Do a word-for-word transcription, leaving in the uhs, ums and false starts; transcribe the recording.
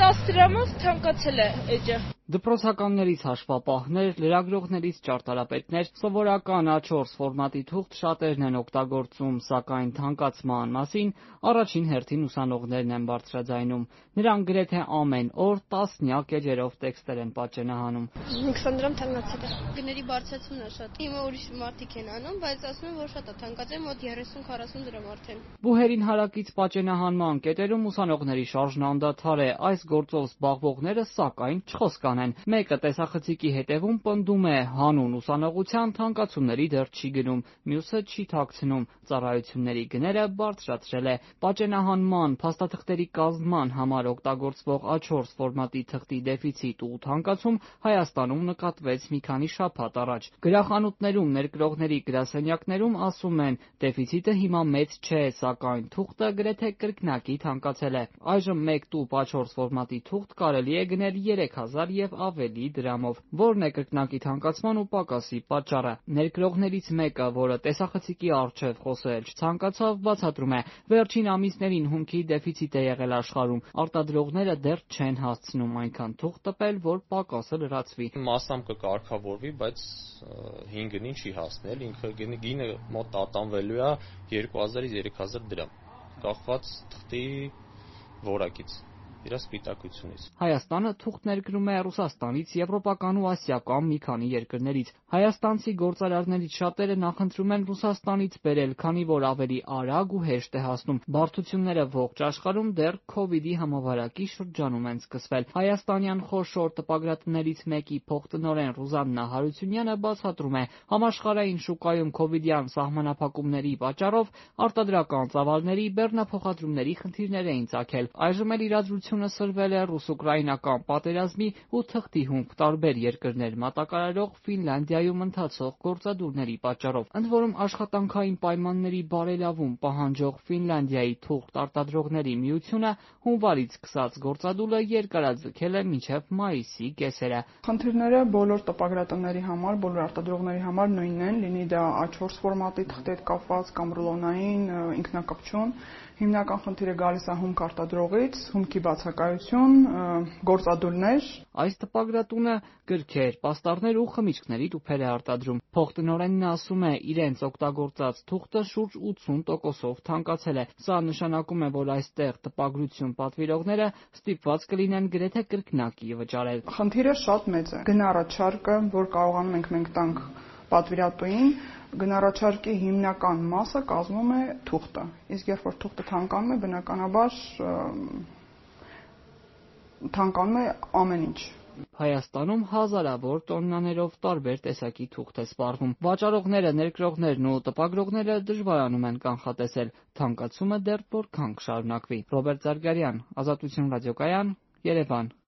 տասը դրամով թանկացել է էջը։ Դպրոցականներից հաշվապահներ, լրագրողներից ճարտարապետներ, սովորական A չորս ֆորմատի թուղթ շատերն են օգտագործում, սակայն թանկացման մասին առաջին հերթին ուսանողներն են բարձրաձայնում։ Նրանք գրեթե ամեն օր տասնյակ էջերով տեքստեր են պատճենահանում։ հինգ դրամ թանկացել է։ Գների բարձրացումն է շատ։ Հիմա ուրիշ մարդիկ են անում, բայց ասում են, որ շատ է թանկացել, մոտ երեսուն քառասուն դրամ արդեն։ Բուհերին հարակից պատճենահանման կետերում ուսանողների շարժն անդադար է, այս գործով զբաղվողները սակայն չխոսքան են։ Մեկը տեսախցիկի հետևում պնդում է, հանուն ուսանողության թանկացումների դեռ չի գնում, մյուսը չի թաքցնում, ծառայությունների գները բարձրացրել է։ Պատճենահանման, փաստաթղթերի կազմման համար օգտագործվող A չորս ֆորմատի թղթի դեֆիցիտ ու թանկացում Հայաստանում նկատվեց մի քանի շաբաթ առաջ։ Գրախանութներում ներկրողների գրասենյակներում ասում են, դեֆիցիտը հիմա մեծ չէ, սակայն թուղթը գրեթե կրկնակի թանկացել է։ Այժմ մեկ տուփ A չորս ֆորմատի թուղթ կարելի է գնել երեք հազար եւ ավելի դրամով։ Որն է կրկնակի թանկացման ու պակասի պատճառը։ Ներկրողներից մեկը, որը տեսախցիկի առջև խոսել չցանկացավ, բացատրում է, վերջին ամիսներին հումքի դեֆիցիտ է եղել աշխարհում, արտադրողները դեռ չեն հասցնում այնքան թուղթ տպել, որ պակասը լրացվի։ Մասամբ կկարգավորվի, բայց հին գնին չի հասնել, ինքը գինը մոտ տատանվելու է երկու հազարից երեք հազար դրամ, կախված թղթի որակից, իր սպիտակությունից։ Հայաստանը թուղթ ներկրում է Ռուսաստանից, եվրոպական ու ասիական մի քանի երկրներից։ Հայաստանցի գործարարներից շատերը նախընտրում են Ռուսաստանից բերել, քանի որ ավելի արագ ու հեշտ է հասնում։ Բարդությունները ողջ աշխարհում դեռ քովիդի համավարակի շրջանում են սկսվել։ Հայաստանյան խոշոր տպագրատներից մեկի փոխտնօրեն Ռուզաննա Հարությունյանը բացատրում է, համաշխարհային շուկայում քովիդյան սահմանափակումների պատճառով արտադրական ծավալների, բեռնափոխադրումների խնդիրներ էին ծագել։ Այժմ էլ իրադրությունը սրվել է ռուս-ուկրաինական պատերազմի ու թղթի հումք տարբեր երկրներ մատակարարող Ֆինլանդիայում ընթացող գործադուլների պատճառով։ Ընդ որում աշխատանքային պայմանների բարելավում պահանջող Ֆինլանդիայի թուղթ արտադրողների միությունը հունվարից սկսած գործադուլը երկարաձգել է մինչև մայիսի կեսերը։ Խնդիրները բոլոր տպագրատների համար, բոլոր արտադրողների համար նույնն են, լինի դա A չորս ֆորմատի թղթի հետ կապված կամ ռուլոնային ինքնակպչուն։ Հիմնական խնդիրը գալիս է հումք արտադրողից, հումքի բացակայություն, գործադուլներ։ Այս տպագրատունը գրքեր, պաստառներ ու խմիչքների տուփեր է արտադրում։ Փոխտնօրենն ասում է, իրենց օգտագործած թուղթը շուրջ ութսուն տոկոսով թանկացել է։ Սա նշանակում է, որ այստեղ տպագրություն պատվիրողները ստիպված կլինեն գրեթե կրկնակի վճարել։ Խնդիրը շատ մեծ է։ Գնառաչարկը, որ կարողանում ենք մենք տանք պատվիրատուին, գնառաչարկի հիմնական մասը կազմում է թուղթը։ Իսկ երբ որ թուղթը թանկանում է, բնականաբար թանկանում է ամեն ինչ։ Հայաստանում հազարավոր տոննաներով տարբեր տեսակի թուղթ է սպառվում։ Վաճառողները, ներկրողներն ու տպագրողները դժվարանում են կանխատեսել թանկացումը դեռ որքան կշարունակվի։ Ռոբերտ Զարգարյան, Ազատություն ռադիոկայան, Երևան։